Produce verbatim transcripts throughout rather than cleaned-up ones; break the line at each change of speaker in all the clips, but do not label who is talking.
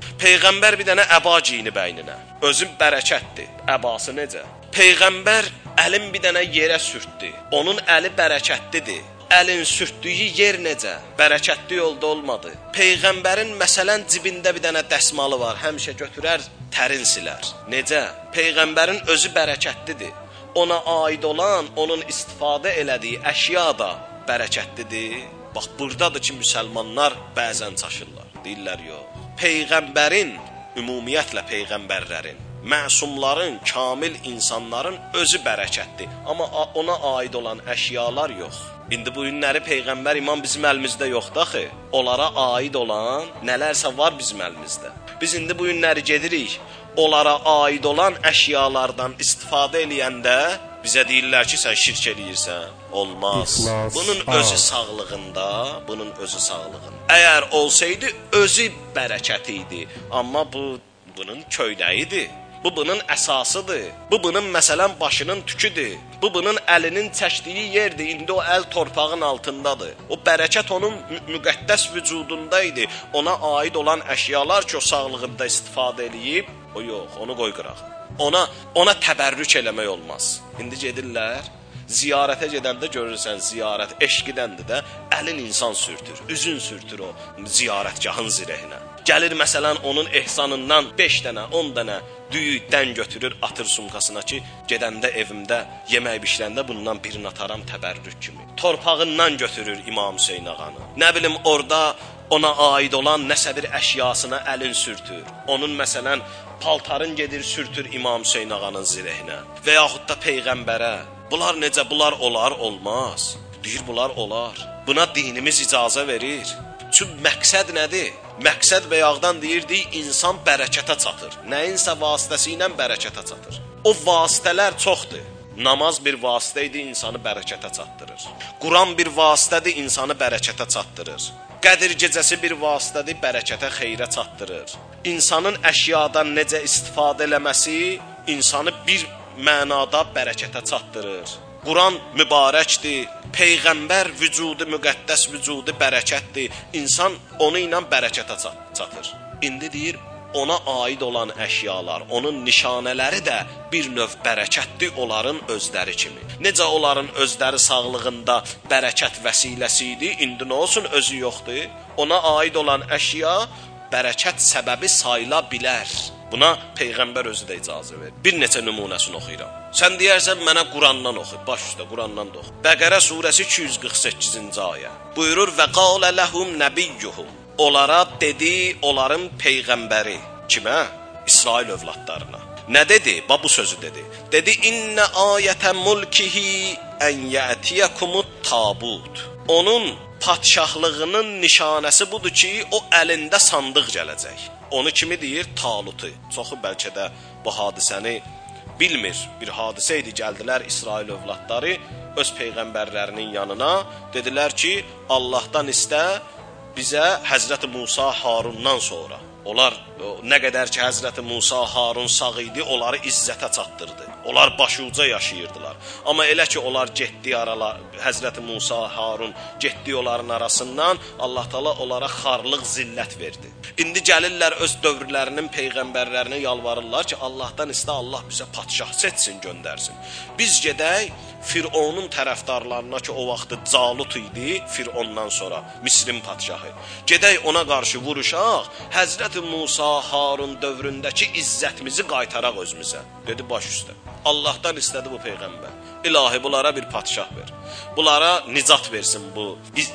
Peyğəmbər bir dənə əba giyinib əyninə. Özü bərəkətdir. Əbası necə? Peyğəmbər əlin bir dənə yerə sürtdü. Onun əli bərəkətlidir. Əlin sürtdüyü yer necə? Bərəkətli yolda olmadı. Peyğəmbərin məsələn cibində bir dənə dəsmalı var. Həmişə götürər, tərin silər. Necə? Peyğəmbərin özü bərəkətlidir. Ona aid olan, onun istifadə elədiyi əşya da bərəkətlidir. Bax, buradadır ki, müsəlmanlar bəzən çaşırlar. Deyirlər, yox. Peyğəmbərin, ümumiyyətlə peyğəmbərlərin, məsumların, kamil insanların özü bərəkətdir. Amma ona aid olan əşyalar yox. İndi bu günləri Peyğəmbər iman bizim əlimizdə yoxdur axı. Onlara aid olan nələrsə var bizim əlimizdə. Biz indi bu günləri gedirik, onlara aid olan əşyalardan istifadə eləyəndə bizə deyirlər ki, sən şirk eləyirsən. Olmaz. İxlas. Bunun özü sağlığında, bunun özü sağlığında. Əgər olsaydı, özü bərəkəti idi. Amma bu, bunun köynəyidir. Bu, bunun əsasıdır. Bu, bunun məsələn başının tüküdür. Bu, bunun əlinin çəkdiyi yerdir. İndi o əl torpağın altındadır. O bərəkət onun müqəddəs vücudundaydı. Ona aid olan əşyalar ki, o sağlığında istifadə eləyib, o yox, onu qoy qıraq. Ona, ona təbərrük eləmək olmaz. İndi gedirlər, ziyarətə gedəndə görürsən, ziyarət eşqidəndir də, əlin insan sürtür, üzün sürtür o ziyarətgahın zirehinə. Gəlir məsələn onun ehsanından beş dənə, on dənə düyüdən götürür, atır sumkasına ki, gedəndə evimdə yemək bişirəndə bundan birini ataram təbərrük kimi. Torpağından götürür İmam Hüseyin ağanı. Nə bilim orada ona aid olan nəsə bir əşyasına əlin sürtür. Onun məsələn paltarın gedir sürtür İmam Hüseyin ağanın zirehinə. Və yaxud da Peyğəmbərə. Bunlar necə, bunlar olar, olmaz. Deyir, bunlar olar. Buna dinimiz icazə verir. Çünki məqsəd nədir? Məqsəd bəyaqdan deyirdi, insan bərəkətə çatır. Nəyinsə vasitəsi ilə bərəkətə çatır. O vasitələr çoxdur. Namaz bir vasitə idi, insanı bərəkətə çatdırır. Quran bir vasitədir, insanı bərəkətə çatdırır. Qədir gecəsi bir vasitədir, bərəkətə, xeyrə çatdırır. İnsanın əşyadan necə istifadə eləməsi insanı bir mənada bərəkətə çatdırır. Quran mübarəkdir, Peyğəmbər vücudu, müqəddəs vücudu bərəkətdir. İnsan onu ilə bərəkətə çatır. İndi deyir, ona aid olan əşyalar, onun nişanələri də bir növ bərəkətdir onların özləri kimi. Necə onların özləri sağlığında bərəkət vəsiləsi idi, indi nə olsun özü yoxdur. Ona aid olan əşya bərəkət səbəbi sayıla bilər. Buna Peyğəmbər özü də icazə verir. Bir neçə nümunəsini oxuyuram. Sən deyərsən, mənə Qurandan oxu. Baş üstə Qurandan da oxu. Bəqərə surəsi iki yüz qırx səkkizinci ayə. Buyurur, və qalə ləhum nəbiyyuhum. Onlara dedi, onların Peyğəmbəri. Kimə? İsrail övladlarına. Nə dedi? Bax bu sözü dedi. Dedi, İnnə ayətə mulkihi ən yətiyəkumut tabud. Onun padşahlığının nişanəsi budur ki, o əlində sandıq gələcək. Onu kimi deyir? Talutu. Çoxu bəlkə də bu hadisəni bilmir. Bir hadisə idi, gəldilər İsrail övladları öz peyğəmbərlərinin yanına. Dedilər ki, Allahdan istə bizə Həzrəti Musa Harundan sonra. Onlar nə qədər ki Həzrəti Musa Harun sağ idi, onları izzətə çatdırdı. Onlar başuca yaşayırdılar. Amma elə ki onlar getdi aralar, Həzrəti Musa Harun getdi onların arasından, Allah Taala onlara xarlıq, zillət verdi. İndi gəlirlər öz dövrlərinin peyğəmbərlərinə yalvarırlar ki, Allahdan istə, Allah bizə padşah seçsin, göndərsin. Biz gedək Fironun tərəfdarlarına ki, o vaxtı Calut idi, Firondan sonra Misrin padşahı. Gedək ona qarşı vuruşaq, Həzrəti Musa Harun dövründəki izzətimizi qaytaraq özümüzə. Dedi, baş üstə. Allahdan istədi bu peyğəmbər. İlahi, bunlara bir padşah ver. Bunlara nicat versin bu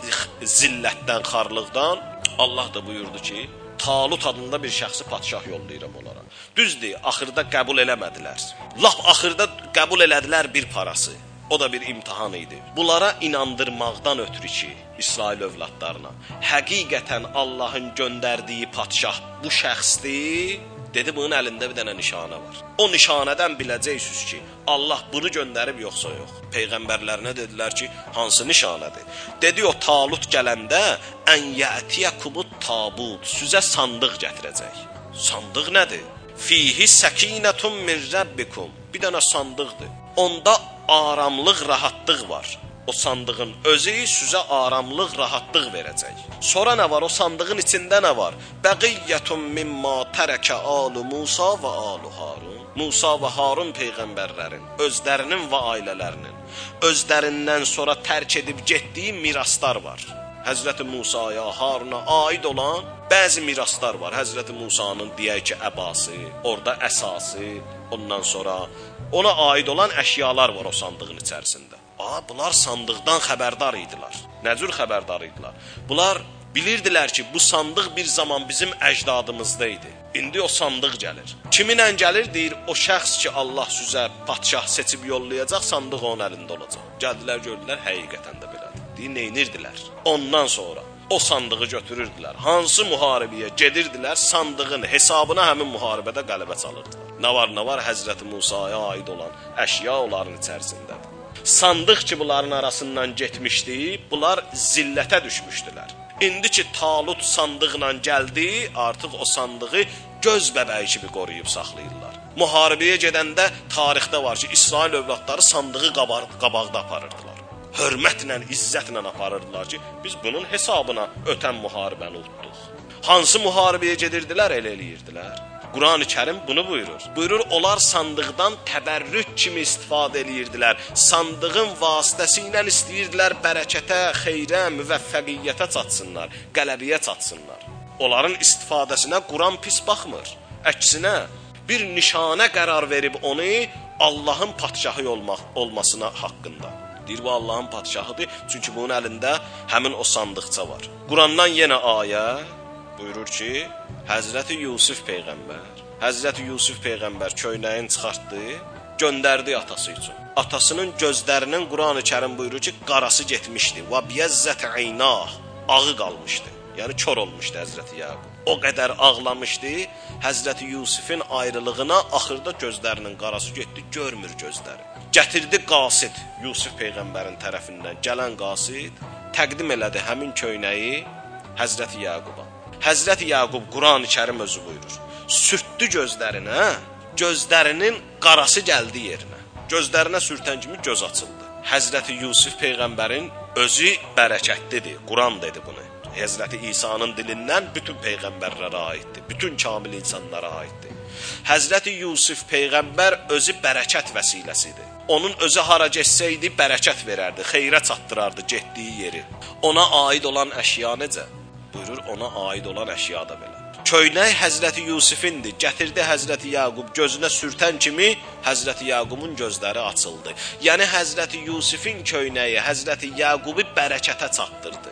zillətdən, xarlıqdan. Allah da buyurdu ki, Talut adında bir şəxsi padşah yollayıram onlara. Düzdür, axırda qəbul eləmədilər. Lap axırda qəbul elədilər bir parası. O da bir imtihan idi. Bunlara inandırmaqdan ötürü ki, İsrail övladlarına, həqiqətən Allahın göndərdiyi padşah bu şəxsdir, dedi, bunun əlində bir dənə nişanə var. O nişanədən biləcəksiniz ki, Allah bunu göndərib yoxsa yox. Peyğəmbərlərinə dedilər ki, hansı nişanədir? Dedi, o Talut gələndə, ən yətiyəkumut tabud, sizə sandıq gətirəcək. Sandıq nədir? Fihi səkinətun min rəbbikum. Bir dənə sandıqdır. Onda aramlıq, rahatlıq var. O sandığın özü sizə aramlıq, rahatlıq verəcək. Sonra nə var? O sandığın içində nə var? Bəqiyyətun mimma tərəkə alu Musa və alu Harun. Musa və Harun peyğəmbərlərin, özlərinin və ailələrinin, özlərindən sonra tərk edib getdiyi miraslar var. Həzrəti Musaya, Haruna aid olan bəzi miraslar var. Həzrəti Musanın deyək ki, əbası, orada əsası, ondan sonra ona aid olan əşyalar var o sandığın içərisində. Aa, bunlar sandıqdan xəbərdar idilər. Nə cür xəbərdar idilər? Bunlar bilirdilər ki, bu sandıq bir zaman bizim əcdadımızda idi. İndi o sandıq gəlir. Kiminlə gəlir? Deyir, o şəxs ki, Allah sizə padşah seçib yollayacaq, sandıq onun əlində olacaq. Gəldilər, gördülər, həqiqətən də belədir. Deyir, neynirdilər? Ondan sonra o sandığı götürürdülər. Hansı müharibəyə gedirdilər, sandığın hesabına həmin müharibədə qələbə çalırdılar. Nə var, nə var? Həzrəti Musaya aid olan əşya onların içərisindədir. Sandıq ki, bunların arasından getmişdi, bunlar zillətə düşmüşdülər. İndi ki, Talut sandıqla gəldi, artıq o sandığı göz bəbəyi kimi qoruyub saxlayırlar. Müharibəyə gedəndə tarixdə var ki, İsrail övladları sandığı qabaqda aparırdılar. Hörmətlə, izzətlə aparırdılar ki, biz bunun hesabına ötən müharibəni utduq. Hansı müharibəyə gedirdilər, elə eləyirdilər. Quran-ı Kərim bunu buyurur. Buyurur, onlar sandıqdan təbərrük kimi istifadə edirdilər. Sandığın vasitəsilə istəyirdilər bərəkətə, xeyrə, müvəffəqiyyətə çatsınlar, qələbiyə çatsınlar. Onların istifadəsinə Quran pis baxmır. Əksinə, bir nişanə qərar verib onu Allahın padşahı olmaq, olmasına haqqında. Deyir, bu Allahın padşahıdır, çünki bunun əlində həmin o sandıqça var. Qurandan yenə ayə buyurur ki, Həzrəti Yusuf peyğəmbər, Həzrəti Yusuf peyğəmbər köynəyini çıxartdı, göndərdi atası üçün. Atasının gözlərinin Quran-ı Kərim buyurur ki, qarası getmişdi. Və biyazzət aynah, ağı qalmışdı. Yəni kör olmuşdu Həzrəti Yaqub. O qədər ağlamışdı, Həzrəti Yusufun ayrılığına axırda gözlərinin qarası getdi, görmür gözləri. Gətirdi qasid, Yusuf peyğəmbərin tərəfindən gələn qasid, təqdim elədi həmin köynəyi Həzrəti Yaquba. Həzrəti Yaqub Quran-ı Kərim özü buyurur. Sürtdü gözlərinə, gözlərinin qarası gəldi yerinə. Gözlərinə sürtən kimi göz açıldı. Həzrəti Yusuf peyğəmbərin özü bərəkətlidir. Quran dedi bunu. Həzrəti İsa'nın dilindən bütün peyğəmbərlərə aiddir. Bütün kamil insanlara aiddir. Həzrəti Yusuf peyğəmbər özü bərəkət vəsiləsidir. Onun özü hara getsəydi bərəkət verərdi, xeyrə çatdırardı getdiyi yeri. Ona aid olan əşya necə? Buyurur, ona aid olan əşya da belə. Köynək Həzrəti Yusufindir. Gətirdi Həzrəti Yaqub gözünə sürtən kimi Həzrəti Yaqubun gözləri açıldı. Yəni Həzrəti Yusufin köynəyi Həzrəti Yaqubu bərəkətə çatdırdı.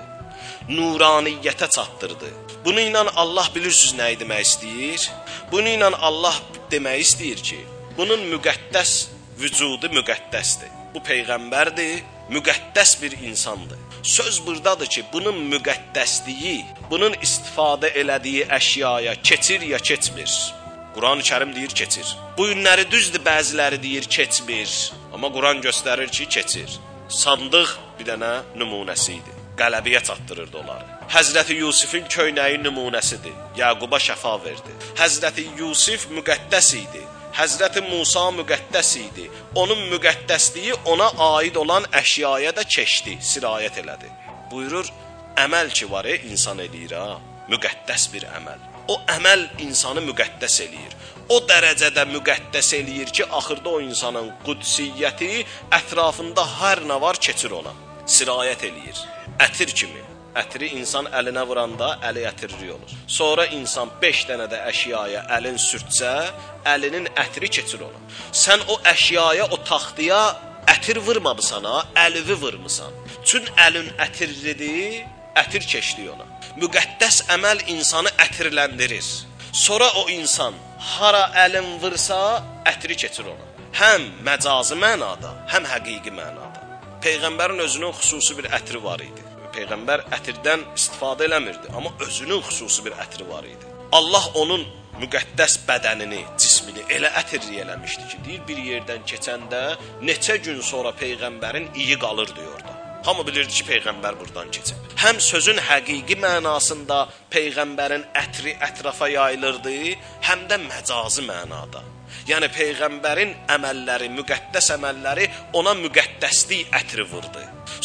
Nuraniyyətə çatdırdı. Bunu ilə Allah bilirsiniz nə demək istəyir? Bunu ilə Allah demək istəyir ki, bunun müqəddəs vücudu müqəddəsdir. Bu peyğəmbərdir, müqəddəs bir insandır. Söz buradadır ki, bunun müqəddəsliyi, bunun istifadə elədiyi əşyaya keçir ya keçmir. Quran-ı Kərim deyir keçir. Bu günləri düzdür, bəziləri deyir keçmir. Amma Quran göstərir ki, keçir. Sandıq bir dənə nümunəsi idi. Qələbiyə çatdırırdı onları. Həzrəti Yusufun köynəyi nümunəsidir. Yaquba şəfa verdi. Həzrəti Yusuf müqəddəs idi. Həzrəti Musa müqəddəs idi. Onun müqəddəsliyi ona aid olan əşyaya da keçdi, sirayət elədi. Buyurur, əməl ki var, e, insan eləyir ha, müqəddəs bir əməl. O əməl insanı müqəddəs eləyir. O dərəcədə müqəddəs eləyir ki, axırda o insanın qudsiyyəti ətrafında hər nə var keçir ona, sirayət eləyir. Ətir kimi. Ətri insan əlinə vuranda əli ətirli olur. Sonra insan beş dənə də əşyaya əlin sürtsə, əlinin ətri keçir ona. Sən o əşyaya, o taxtıya ətir vurmamısan ha, əlivi vurmusan. Çün əlin ətirlidir, ətir keçdi ona. Müqəddəs əməl insanı ətirləndirir. Sonra o insan hara əlin vursa, ətri keçir ona. Həm məcazi mənada, həm həqiqi mənada. Peyğəmbərin özünün xüsusi bir ətri var idi. Peyğəmbər ətirdən istifadə eləmirdi, amma özünün xüsusi bir ətri var idi. Allah onun müqəddəs bədənini, cismini elə ətirli eləmişdi ki, deyir, bir yerdən keçəndə neçə gün sonra Peyğəmbərin iyi qalır diyordu. Hamı bilirdi ki, Peyğəmbər buradan keçib. Həm sözün həqiqi mənasında Peyğəmbərin ətri ətrafa yayılırdı, həm də məcazi mənada. Yəni Peyğəmbərin əməlləri, müqəddəs əməlləri ona müqəddəslik ətri vurdu.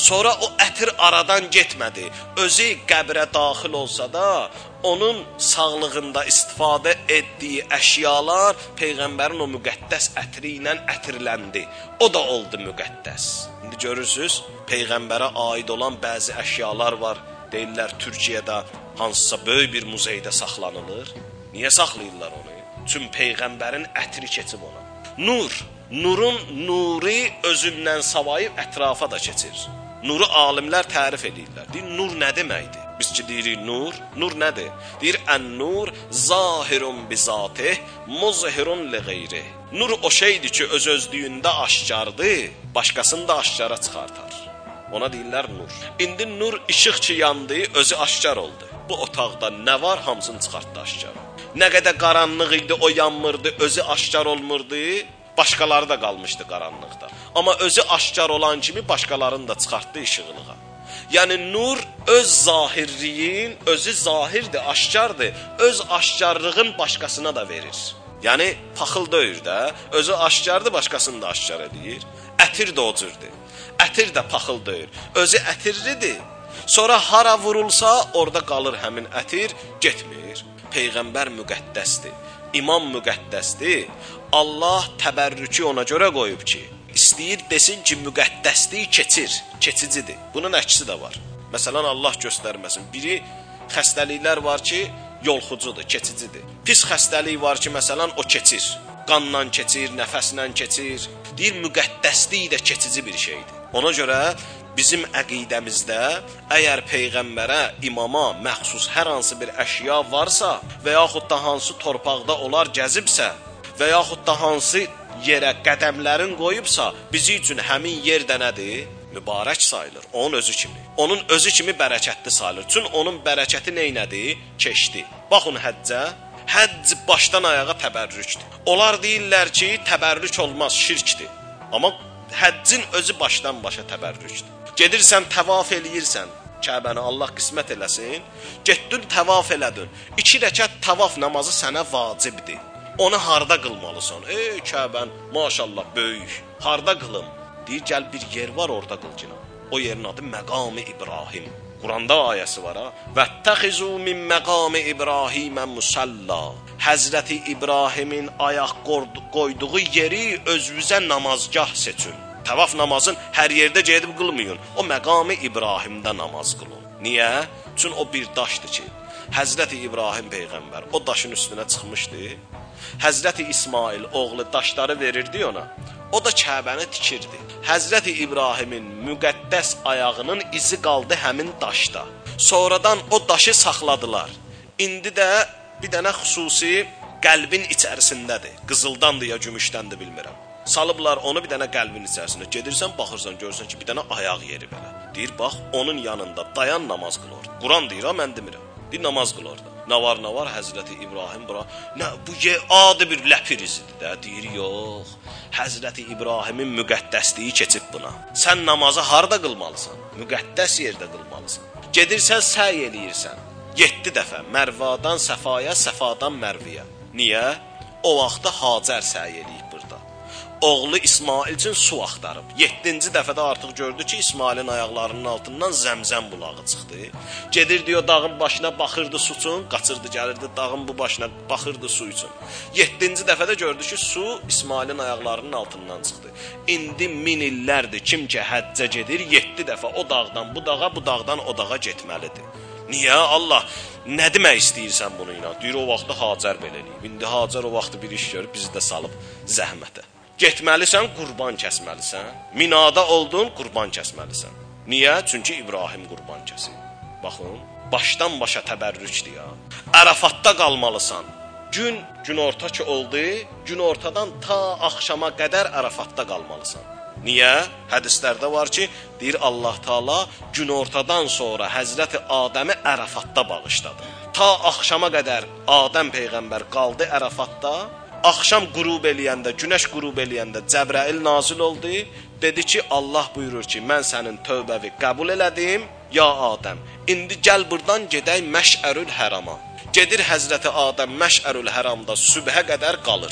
Sonra o ətir aradan getmədi. Özü qəbrə daxil olsa da, onun sağlığında istifadə etdiyi əşyalar Peyğəmbərin o müqəddəs ətri ilə ətirləndi. O da oldu müqəddəs. İndi görürsünüz, Peyğəmbərə aid olan bəzi əşyalar var. Deyirlər, Türkiyədə hansısa böyük bir muzeydə saxlanılır. Niyə saxlayırlar onu? Çünki Peyğəmbərin ətri keçib ona. Nur, nurun nuri özündən savayıb ətrafa da keçir. Nuru alimlər tərif edirlər. Deyir, nur nə deməkdir? Biz ki deyirik nur, nur nədir? Deyir, ən-nur zahirun bizatih, muzhirun li ghayrih. Nur o şeydir ki, öz özlüyündə aşkardır, başqasını da aşkara çıxartar. Ona deyirlər nur. İndi nur işıq ki yandı, özü aşkar oldu. Bu otaqda nə var, hamısını çıxartdı aşkar. Nə qədər qaranlıq idi, o yanmırdı, özü aşkar olmurdu, başqaları da qalmışdı qaranlıqda. Amma özü aşkar olan kimi başqalarını da çıxartdı işıqlığa. Yəni nur öz zahirliyin, özü zahirdir, aşkardır, öz aşkarlığın başqasına da verir. Yəni paxıl deyir də, özü aşkardır, başqasını da aşkar edir. Ətir də o cürdür. Ətir də paxıl deyir. Özü ətirlidir. Sonra hara vurulsa orada qalır həmin ətir, getmir. Peyğəmbər müqəddəsdir. İmam müqəddəsdir. Allah təbərrükü ona görə qoyub ki, istəyir desin ki, müqəddəsliyi keçir, keçicidir. Bunun əksi də var. Məsələn, Allah göstərməsin. Biri xəstəliklər var ki, yolxucudur, keçicidir. Pis xəstəlik var ki, məsələn, o keçir. Qanla keçir, nəfəslə keçir. Deyir, müqəddəslik də keçici bir şeydir. Ona görə bizim əqidəmizdə əgər Peyğəmbərə, imama məxsus hər hansı bir əşya varsa və yaxud da hansı torpaqda onlar gəzibsə və yaxud da hansı yerə qədəmlərin qoyubsa, bizi üçün həmin yer də nədir? Mübarək sayılır, onun özü kimi. Onun özü kimi bərəkətli sayılır. Çünki onun bərəkəti neynədir? Keçdi. Baxın həccə, həcc başdan ayağa təbərrükdür. Onlar deyirlər ki, təbərrük olmaz, şirkdir. Amma həccin özü başdan başa təbərrükdür. Gedirsən, təvaf eləyirsən, Kəbəni Allah qismət eləsin, getdin, təvaf elədin. İki rəkət təvaf namazı sənə vacibdir. Onu harda qılmalısan? Ey Kəbən, maşallah, böyük. Harda qılım? Deyir, gəl bir yer var, orada qıl ki. O yerin adı Məqam-ı İbrahim. Quranda ayəsi var ha. Vəttəxizu min məqam-ı İbrahimə musalla. Həzrəti İbrahimin ayaq qoyduğu yeri özünüzə namazgah seçin. Təvaf namazın hər yerdə gedib qılmayın. O məqam-ı İbrahimdə namaz qılın. Niyə? Çünki o bir daşdır ki, Həzrəti İbrahim Peyğəmbər o daşın üstünə çıxmışdı. Həzrəti İsmail oğlu daşları verirdi ona. O da Kəbəni tikirdi. Həzrəti İbrahimin müqəddəs ayağının izi qaldı həmin daşda. Sonradan o daşı saxladılar. İndi də bir dənə xüsusi qəlbin içərisindədir. Qızıldandır ya gümüşdəndir bilmirəm. Salıblar onu bir dənə qəlbin içərisində. Gedirsən, baxırsan, görürsən ki, bir dənə ayaq yeri belə. Deyir, bax, onun yanında dayan, namaz qıl orada. Quran deyir, ha, mən demirəm. Deyir, namaz qıl orada. Nə var, nə var, Həzrəti İbrahim bura. Nə, bu adi bir ləpir izidir də. Deyir, yox. Həzrəti İbrahimin müqəddəsliyi keçib buna. Sən namazı harda qılmalısan? Müqəddəs yerdə qılmalısan. Gedirsən, səy eləyirsən. Yeddi dəfə Mərvadan Səfaya, Səfadan Mərviyə. Niyə? O vaxtda Hacər səy eləyib burada. Oğlu İsmail üçün su axtarıb. Yeddinci dəfədə artıq gördü ki, İsmailin ayaqlarının altından zəmzəm bulağı çıxdı. Gedir diyor, dağın başına baxırdı su üçün, qaçırdı, gəlirdi dağın bu başına baxırdı su üçün. Yeddinci dəfədə gördü ki, su İsmailin ayaqlarının altından çıxdı. İndi min illərdir kim ki həccə gedir, yeddi dəfə o dağdan bu dağa, bu dağdan o dağa getməlidir. Niyə? Allah nə demək istəyirsən bunu ilə? Deyir, o vaxtda Hacər belə eləyib. İndi Hacər o vaxtda bir iş görüb, bizi də salıb zəhmətə. Getməlisən, qurban kəsməlisən. Minada oldun, qurban kəsməlisən. Niyə? Çünki İbrahim qurban kəsib. Baxın, başdan başa təbərrükdür ya. Ərafatda qalmalısan. Gün, günorta ki oldu, günortadan ta axşama qədər Ərafatda qalmalısan. Niyə? Hədislərdə var ki, deyir Allah Taala günortadan sonra Həzrəti Adəmi Ərafatda bağışladı. Ta axşama qədər Adəm Peyğəmbər qaldı Ərafatda. Axşam qürub eləyəndə, günəş qürub eləyəndə Cəbrail nazil oldu. Dedi ki, Allah buyurur ki, mən sənin tövbəvi qəbul elədim. Ya Adəm, indi gəl buradan gedək Məşərül Hərama. Gedir Həzrəti Adəm Məşərül Həramda sübhə qədər qalır.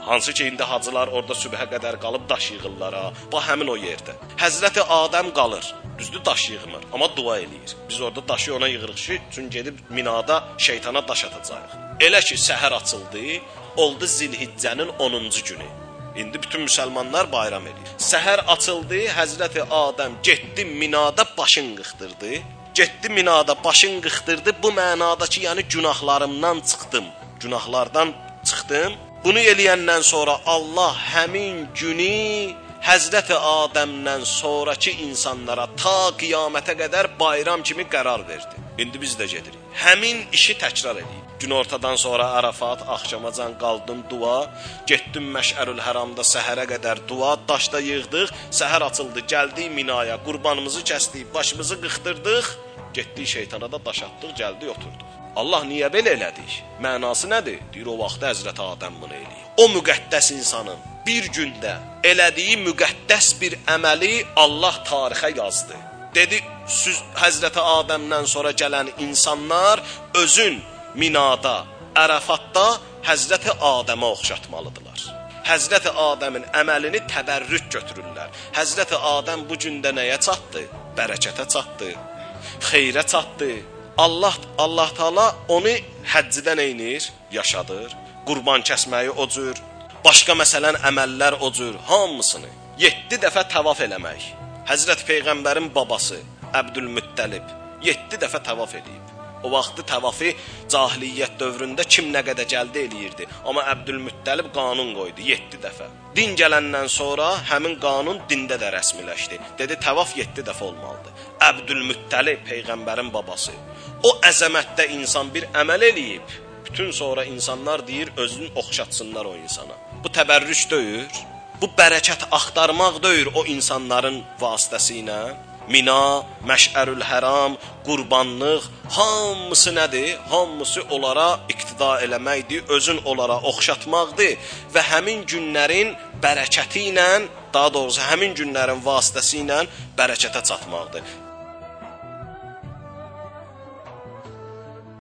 Hansı ki, indi hacılar orada sübhə qədər qalıb daş yığırlar ha. Bax, həmin o yerdə. Həzrəti Adəm qalır. Düzdür, daş yığmır, amma dua eləyir. Biz orada daşı ona yığırıq ki, üçün gedib minada şeytana daş atacağıq. Elə ki, səhər açıldı, oldu Zilhiccənin onuncu günü. İndi bütün müsəlmanlar bayram edir. Səhər açıldı, Həzrəti Adəm getdi minada başın qıxdırdı. Getdi minada başın qıxdırdı. Bu mənada ki, yəni günahlarımdan çıxdım. Günahlardan çıxdım. Bunu eləyəndən sonra Allah həmin günü Həzrəti Adəmdən sonraki insanlara ta qiyamətə qədər bayram kimi qərar verdi. İndi biz də gedirik. Həmin işi təkrar edib. Günortadan sonra Ərəfat, axşamacan qaldın dua, getdim Məşərül Həramda səhərə qədər dua, daşda yığdıq, səhər açıldı, gəldik Minaya, qurbanımızı kəsdik, başımızı qıxdırdıq, getdik şeytana da daş atdıq, gəldik, oturduq. Allah niyə belə elədik? Mənası nədir? Deyir, o vaxtda Həzrəti Adəm bunu eləyir. O müqəddəs insanın bir gündə elədiyi müqəddəs bir əməli Allah tarixə yazdı. Dedi, siz Həzrəti Adəmdən sonra gələn insanlar özün Minada, Ərəfatda Həzrəti Adəmə oxşatmalıdırlar. Həzrəti Adəmin əməlini təbərrük götürürlər. Həzrəti Adəm bu gündə nəyə çatdı? Bərəkətə çatdı, xeyrə çatdı. Allah Allah Taala onu həccidən eynir, yaşadır. Qurban kəsməyi o cür, başqa məsələn əməllər o cür, hamısını yeddi dəfə tavaf eləmək. Həzrət Peyğəmbərin babası Əbdülmüttəlib yeddi dəfə tavaf eləyib. O vaxtı tavafı cahiliyyət dövründə kim nə qədər gəldi eləyirdi. Amma Əbdülmüttəlib qanun qoydu yeddi dəfə. Din gələndən sonra həmin qanun dində də rəsmiləşdi. Dedi, tavaf yeddi dəfə olmalıdır. Əbdülmüttəlib Peyğəmbərin babası. O əzəmətdə insan bir əməl eləyib. Bütün sonra insanlar deyir, özünü oxşatsınlar o insana. Bu təbərrüc deyir, bu bərəkət axtarmaq deyir o insanların vasitəsilə. Mina, Məşərül Həram, qurbanlıq, hamısı nədir? Hamısı onlara iqtida eləməkdir, özün onlara oxşatmaqdır və həmin günlərin bərəkəti ilə, daha doğrusu həmin günlərin vasitəsi ilə bərəkətə çatmaqdır.